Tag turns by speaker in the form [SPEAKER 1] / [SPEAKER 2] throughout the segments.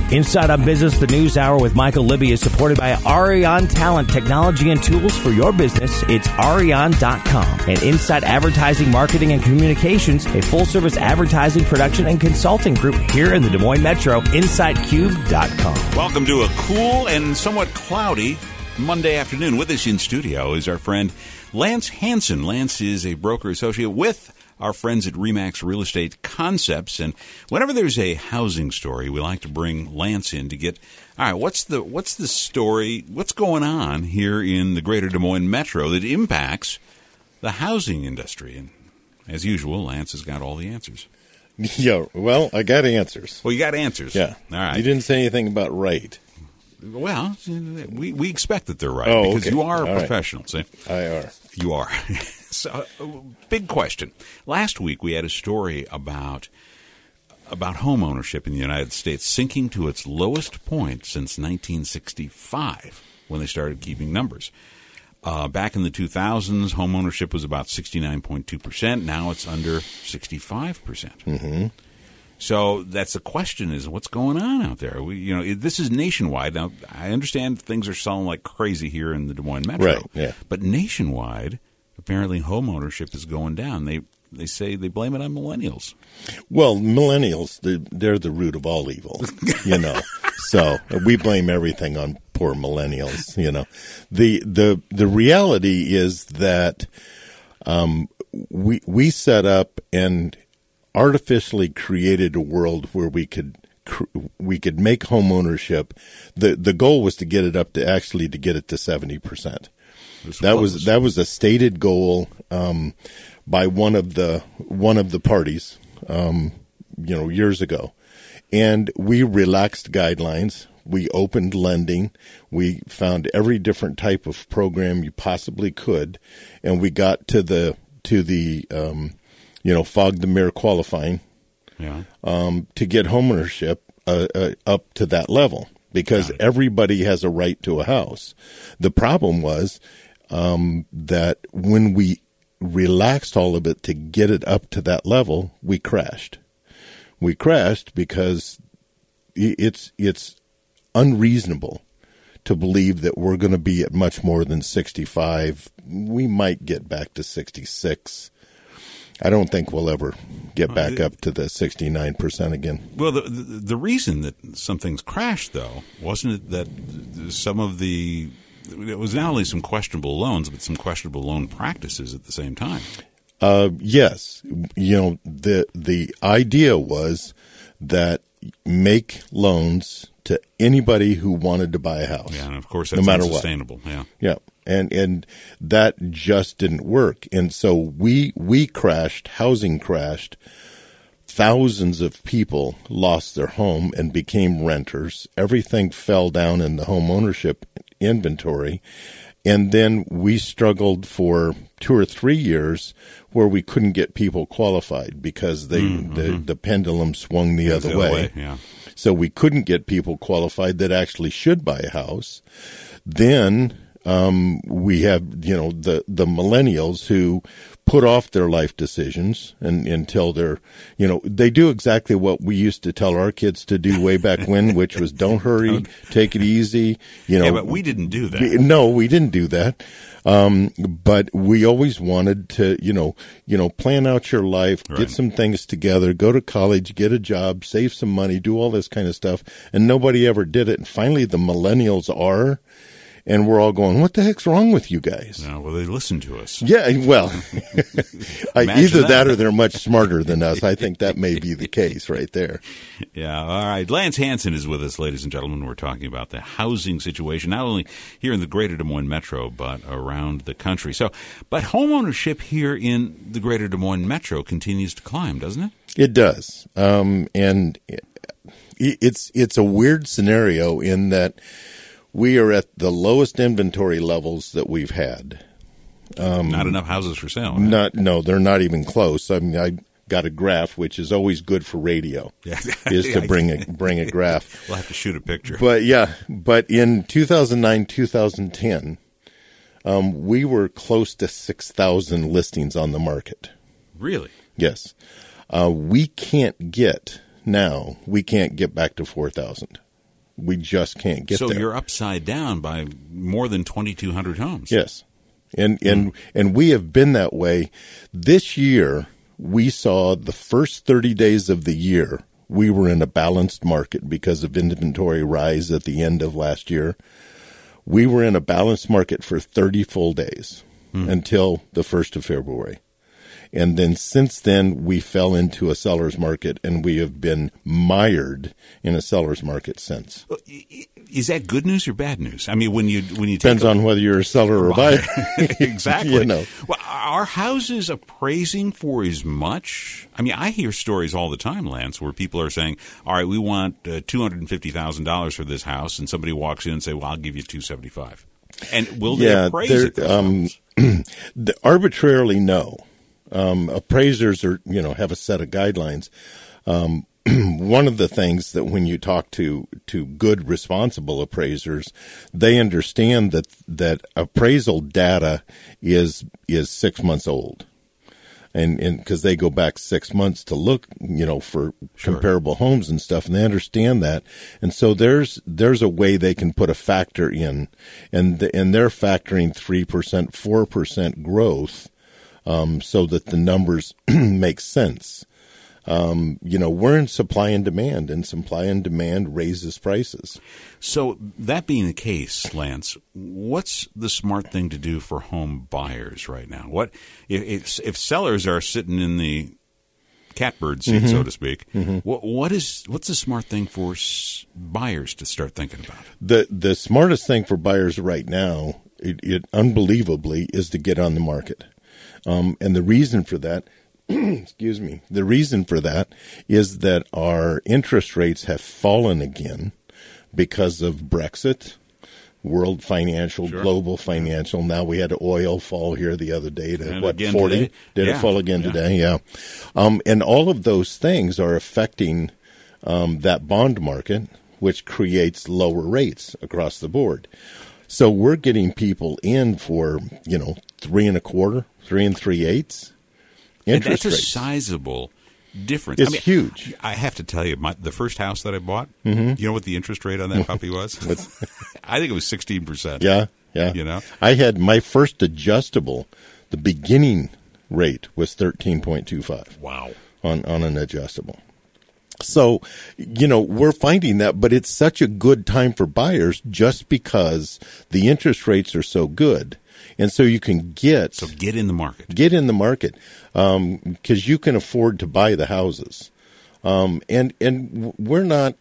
[SPEAKER 1] Inside on Business, the News Hour with Michael Libby is supported by Arion Talent, technology and tools for your business. It's Arion.com. And Inside Advertising, Marketing, and Communications, a full-service advertising, production, and consulting group here in the Des Moines Metro. InsideCube.com.
[SPEAKER 2] Welcome to a cool and somewhat cloudy Monday afternoon. With us in studio is our friend Lance Hansen. Lance is a broker associate with our friends at RE/MAX Real Estate Concepts, and whenever there's a housing story, we like to bring Lance in to get, all right, what's the story, what's going on here in the greater Des Moines Metro that impacts the housing industry? And as usual, Lance has got all the answers.
[SPEAKER 3] Yeah, well, I got answers.
[SPEAKER 2] Well, you got answers.
[SPEAKER 3] Yeah.
[SPEAKER 2] All right.
[SPEAKER 3] You didn't say anything about right.
[SPEAKER 2] Well, we expect that they're right because
[SPEAKER 3] okay.
[SPEAKER 2] you are a
[SPEAKER 3] all
[SPEAKER 2] professional.
[SPEAKER 3] Right.
[SPEAKER 2] See?
[SPEAKER 3] I are.
[SPEAKER 2] You are. So, big question. Last week we had a story about home ownership in the United States sinking to its lowest point since 1965 when they started keeping numbers. Back in the 2000s, home ownership was about 69.2%. Now it's under 65%.
[SPEAKER 3] Mm-hmm.
[SPEAKER 2] So that's the question: is what's going on out there? This is nationwide. Now, I understand things are selling like crazy here in the Des Moines Metro,
[SPEAKER 3] right? Yeah.
[SPEAKER 2] But nationwide, apparently, home ownership is going down. They say they blame it on millennials.
[SPEAKER 3] Well, millennials, they're the root of all evil, So we blame everything on poor millennials. The reality is that we set up and artificially created a world where we could make home ownership. The goal was to get it up to get it to 70%. That was a stated goal by one of the parties years ago, and we relaxed guidelines. We opened lending. We found every different type of program you possibly could, and we got to the fog the mirror qualifying, to get homeownership up to that level, because everybody has a right to a house. The problem was that when we relaxed all of it to get it up to that level, we crashed. We crashed because it's unreasonable to believe that we're going to be at much more than 65. We might get back to 66. I don't think we'll ever get back up to the 69% again.
[SPEAKER 2] Well, the reason that some things crashed, though, wasn't it that it was not only some questionable loans, but some questionable loan practices at the same time?
[SPEAKER 3] Yes. The idea was that make loans to anybody who wanted to buy a house.
[SPEAKER 2] Yeah, and of course that's
[SPEAKER 3] no matter
[SPEAKER 2] unsustainable.
[SPEAKER 3] What. Yeah. And that just didn't work. And so we housing crashed. Thousands of people lost their home and became renters. Everything fell down in the home ownership inventory. And then we struggled for 2 or 3 years where we couldn't get people qualified because the pendulum swung the other way.
[SPEAKER 2] Yeah.
[SPEAKER 3] So we couldn't get people qualified that actually should buy a house. Then we have, the millennials who put off their life decisions until they're, they do exactly what we used to tell our kids to do way back when, which was don't hurry, take it easy.
[SPEAKER 2] Yeah, but we didn't do that.
[SPEAKER 3] We didn't do that. But we always wanted to, plan out your life, get some things together, go to college, get a job, save some money, do all this kind of stuff. And nobody ever did it. And finally the millennials are. And we're all going, what the heck's wrong with you guys?
[SPEAKER 2] No, well, they listen to us.
[SPEAKER 3] Yeah, well, either that or they're much smarter than us. I think that may be the case right there.
[SPEAKER 2] Yeah, all right. Lance Hansen is with us, ladies and gentlemen. We're talking about the housing situation, not only here in the greater Des Moines Metro, but around the country. But home ownership here in the greater Des Moines Metro continues to climb, doesn't it?
[SPEAKER 3] It does. And it's a weird scenario in that we are at the lowest inventory levels that we've had.
[SPEAKER 2] Not enough houses for sale. Right?
[SPEAKER 3] No, they're not even close. I mean, I got a graph, which is always good for radio, is to bring a graph.
[SPEAKER 2] We'll have to shoot a picture.
[SPEAKER 3] But in 2009, 2010, we were close to 6,000 listings on the market.
[SPEAKER 2] Really?
[SPEAKER 3] Yes. We can't get back to 4,000. We just can't get there.
[SPEAKER 2] So you're upside down by more than 2,200 homes.
[SPEAKER 3] Yes. And we have been that way. This year, we saw the first 30 days of the year, we were in a balanced market because of inventory rise at the end of last year. We were in a balanced market for 30 full days until the 1st of February. And then since then, we fell into a seller's market, and we have been mired in a seller's market since.
[SPEAKER 2] Is that good news or bad news? I mean, when you
[SPEAKER 3] depends on whether you're a seller or a buyer.
[SPEAKER 2] Exactly.
[SPEAKER 3] You know.
[SPEAKER 2] Well, are houses appraising for as much? I mean, I hear stories all the time, Lance, where people are saying, "All right, we want $250,000 for this house," and somebody walks in and say, "Well, I'll give you $275,000." And will they appraise it?
[SPEAKER 3] Arbitrarily, no. Appraisers have a set of guidelines. One of the things that when you talk to good, responsible appraisers, they understand that appraisal data is 6 months old, and because they go back 6 months to look, for comparable homes and stuff, and they understand that, and so there's a way they can put a factor in, and they're factoring 3%, 4% growth. So that the numbers make sense. We're in supply and demand raises prices.
[SPEAKER 2] So that being the case, Lance, what's the smart thing to do for home buyers right now? What if sellers are sitting in the catbird seat, so to speak? What's the smart thing for buyers to start thinking about?
[SPEAKER 3] The smartest thing for buyers right now, it unbelievably, is to get on the market. And the reason for that, the reason for that is that our interest rates have fallen again because of Brexit, world financial, global financial. Now we had oil fall here the other day to 40? Today? Did it fall again today? Yeah. And all of those things are affecting that bond market, which creates lower rates across the board. So we're getting people in for, 3.25%, 3 3/8 interest
[SPEAKER 2] rates.
[SPEAKER 3] That's
[SPEAKER 2] a sizable difference.
[SPEAKER 3] It's huge.
[SPEAKER 2] I have to tell you, the first house that I bought, you know what the interest rate on that puppy was? I think it was 16%.
[SPEAKER 3] Yeah. I had my first adjustable. The beginning rate was 13.25.
[SPEAKER 2] Wow.
[SPEAKER 3] On an adjustable. So, we're finding that, but it's such a good time for buyers just because the interest rates are so good. And so you can get
[SPEAKER 2] in the market.
[SPEAKER 3] Get in the market because you can afford to buy the houses. And we're not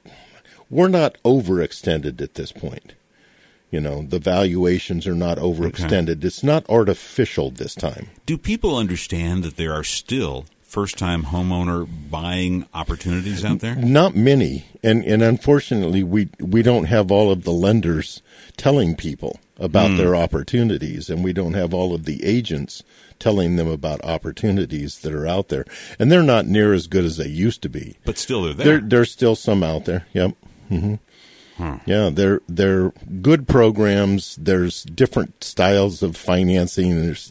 [SPEAKER 3] overextended at this point. The valuations are not overextended. Okay. It's not artificial this time.
[SPEAKER 2] Do people understand that there are still first-time homeowner buying opportunities out there?
[SPEAKER 3] Not many, and unfortunately, we don't have all of the lenders telling people about their opportunities, and we don't have all of the agents telling them about opportunities that are out there, and they're not near as good as they used to be.
[SPEAKER 2] But still, they're there.
[SPEAKER 3] There's still some out there. Yep. Yeah, they're good programs. There's different styles of financing. There's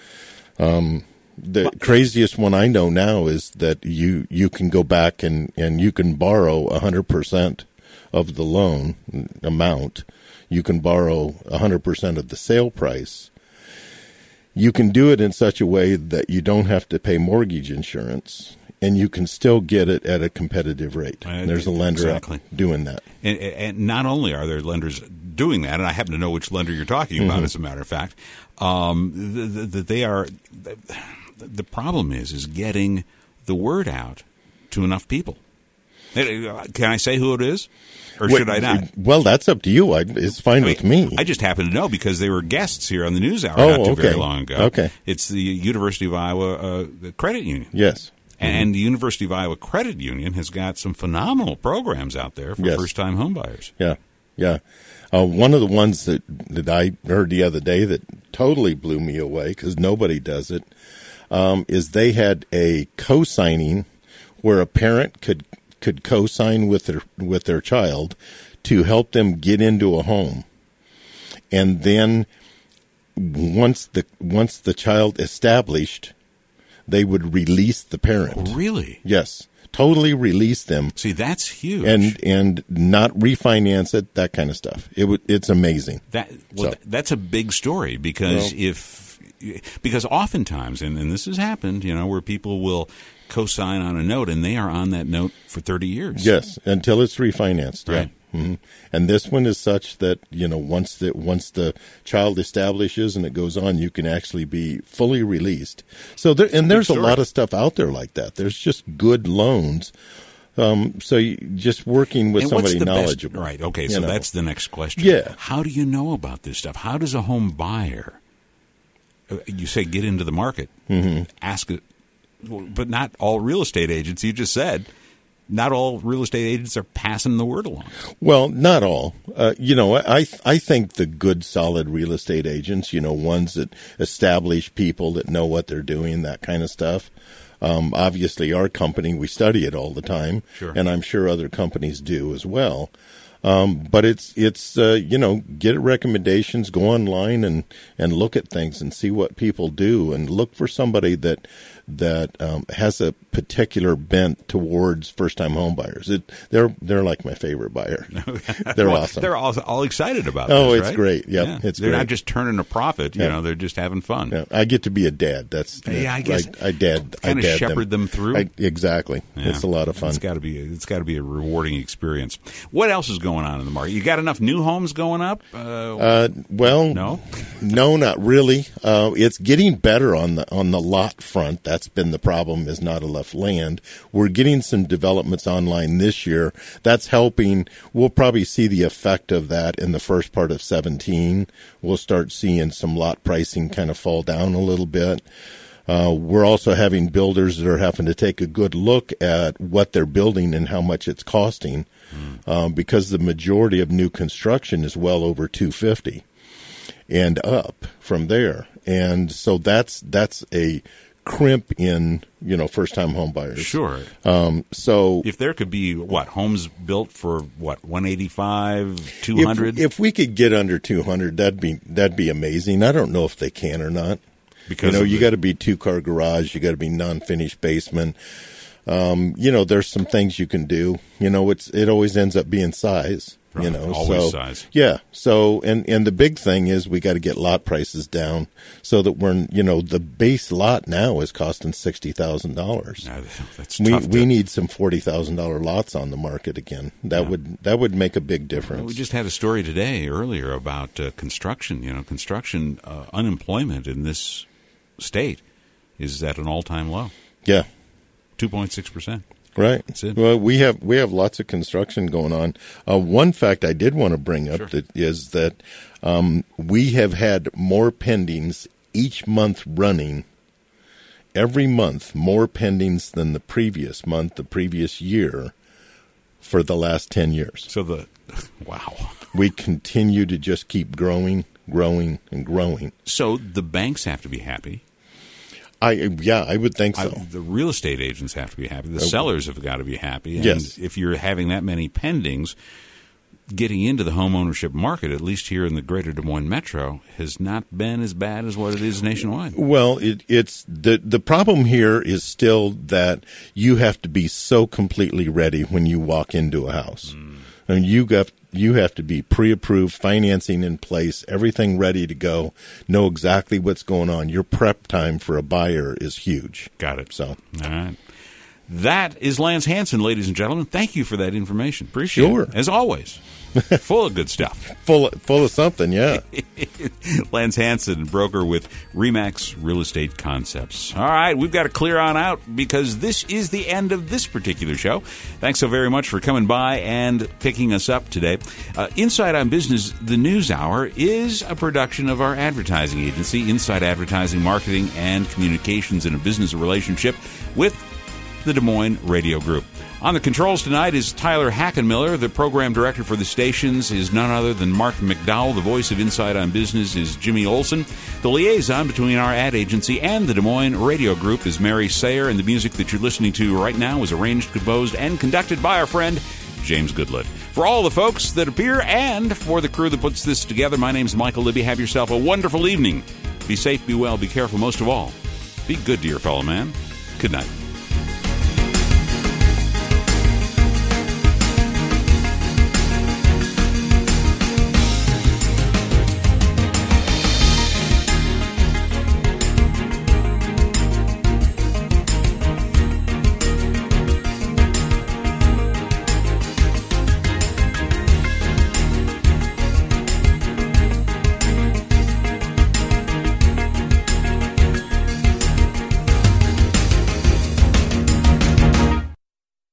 [SPEAKER 3] the craziest one I know now is that you can go back and you can borrow 100% of the loan amount. You can borrow 100% of the sale price. You can do it in such a way that you don't have to pay mortgage insurance, and you can still get it at a competitive rate. And there's a lender out doing that.
[SPEAKER 2] And not only are there lenders doing that, and I happen to know which lender you're talking about, as a matter of fact, they are. The problem is getting the word out to enough people. Can I say who it is? Or should I not?
[SPEAKER 3] Well, that's up to you. It's fine with me.
[SPEAKER 2] I just happen to know because they were guests here on the News Hour not too very long ago.
[SPEAKER 3] Okay.
[SPEAKER 2] It's the University of Iowa Credit Union.
[SPEAKER 3] Yes.
[SPEAKER 2] And the University of Iowa Credit Union has got some phenomenal programs out there for first-time home buyers.
[SPEAKER 3] Yeah. One of the ones that I heard the other day that totally blew me away because nobody does it is they had a co-signing where a parent could co-sign with their child to help them get into a home, and then once the child established, they would release the parent.
[SPEAKER 2] Oh, really?
[SPEAKER 3] Yes. Totally release them.
[SPEAKER 2] See, that's huge.
[SPEAKER 3] And not refinance it, that kind of stuff. It's amazing.
[SPEAKER 2] That's a big story because because oftentimes, and this has happened, where people will co-sign on a note and they are on that note for 30 years.
[SPEAKER 3] Yes, until it's refinanced.
[SPEAKER 2] Right.
[SPEAKER 3] Yeah. Mm-hmm. And this one is such that, once the child establishes and it goes on, you can actually be fully released. So there's a lot of stuff out there like that. There's just good loans. So just working with somebody knowledgeable.
[SPEAKER 2] Right. Okay. So that's the next question.
[SPEAKER 3] Yeah.
[SPEAKER 2] How do you know about this stuff? How does a home buyer, you say get into the market, ask it, but not all real estate agents, you just said, not all real estate agents are passing the word along.
[SPEAKER 3] Well, not all. I think the good, solid real estate agents, ones that establish people that know what they're doing, that kind of stuff. Obviously, our company, we study it all the time,
[SPEAKER 2] sure.
[SPEAKER 3] And I'm sure other companies do as well. But it's get recommendations, go online and look at things and see what people do, and look for somebody that has a particular bent towards first-time home buyers. They're like my favorite buyer. They're awesome.
[SPEAKER 2] They're all excited about
[SPEAKER 3] this,
[SPEAKER 2] right?
[SPEAKER 3] It's great. Yep, yeah, it's
[SPEAKER 2] they're
[SPEAKER 3] great.
[SPEAKER 2] Not just turning a profit. They're just having fun.
[SPEAKER 3] Yeah, I get to be a dad.
[SPEAKER 2] I guess
[SPEAKER 3] I
[SPEAKER 2] kind of shepherd them through.
[SPEAKER 3] Exactly. Yeah. It's a lot of fun.
[SPEAKER 2] It's got to be a rewarding experience. What else is going on in the market? You got enough new homes going up?
[SPEAKER 3] No, not really. It's getting better on the lot front. That's been the problem, is not enough land. We're getting some developments online this year. That's helping. We'll probably see the effect of that in the first part of 2017. We'll start seeing some lot pricing kind of fall down a little bit. We're also having builders that are having to take a good look at what they're building and how much it's costing, because the majority of new construction is well over $250 and up from there. And so that's a crimp in, first-time home buyers.
[SPEAKER 2] Sure.
[SPEAKER 3] So
[SPEAKER 2] if there could be homes built for $185, $200?
[SPEAKER 3] If we could get under 200, that'd be amazing. I don't know if they can or not. Because you got to be 2-car garage, you got to be non-finished basement. There's some things you can do. It always ends up being size.
[SPEAKER 2] Right. Always size.
[SPEAKER 3] Yeah. So and the big thing is we got to get lot prices down so that we're the base lot now is costing $60,000.
[SPEAKER 2] That's tough.
[SPEAKER 3] We need some $40,000 lots on the market again. That would make a big difference.
[SPEAKER 2] Well, we just had a story earlier about construction. Construction unemployment in this state is at an all-time low.
[SPEAKER 3] Yeah,
[SPEAKER 2] 2.6%.
[SPEAKER 3] Right.
[SPEAKER 2] That's it.
[SPEAKER 3] Well, we have lots of construction going on. One fact I did want to bring up is that we have had more pendings each month running. Every month, more pendings than the previous month, the previous year, for the last 10 years.
[SPEAKER 2] So wow.
[SPEAKER 3] We continue to just keep growing, and growing.
[SPEAKER 2] So the banks have to be happy.
[SPEAKER 3] I would think so.
[SPEAKER 2] The real estate agents have to be happy. The sellers have got to be happy. And
[SPEAKER 3] yes.
[SPEAKER 2] If you're having that many pendings, getting into the home ownership market, at least here in the greater Des Moines metro, has not been as bad as what it is nationwide.
[SPEAKER 3] Well, it's the problem here is still that you have to be so completely ready when you walk into a house. And you have to be pre-approved, financing in place, everything ready to go, know exactly what's going on. Your prep time for a buyer is huge.
[SPEAKER 2] Got it.
[SPEAKER 3] So,
[SPEAKER 2] all right. That is Lance Hansen, ladies and gentlemen. Thank you for that information. Appreciate it. As always. Full of good stuff.
[SPEAKER 3] Full of something, yeah.
[SPEAKER 2] Lance Hansen, broker with RE/MAX Real Estate Concepts. All right, we've got to clear on out because this is the end of this particular show. Thanks so very much for coming by and picking us up today. Inside on Business, the News Hour, is a production of our advertising agency, Inside Advertising, Marketing, and Communications in a Business Relationship with the Des Moines Radio Group. On the controls tonight is Tyler Hackenmiller. The program director for the stations is none other than Mark McDowell. The voice of Inside on Business is Jimmy Olson. The liaison between our ad agency and the Des Moines Radio Group is Mary Sayer, and the music that you're listening to right now is arranged, composed, and conducted by our friend James Goodlett. For all the folks that appear and for the crew that puts this together, my name's Michael Libby. Have yourself a wonderful evening. Be safe, be well, be careful. Most of all, Be good to your fellow man. Good night.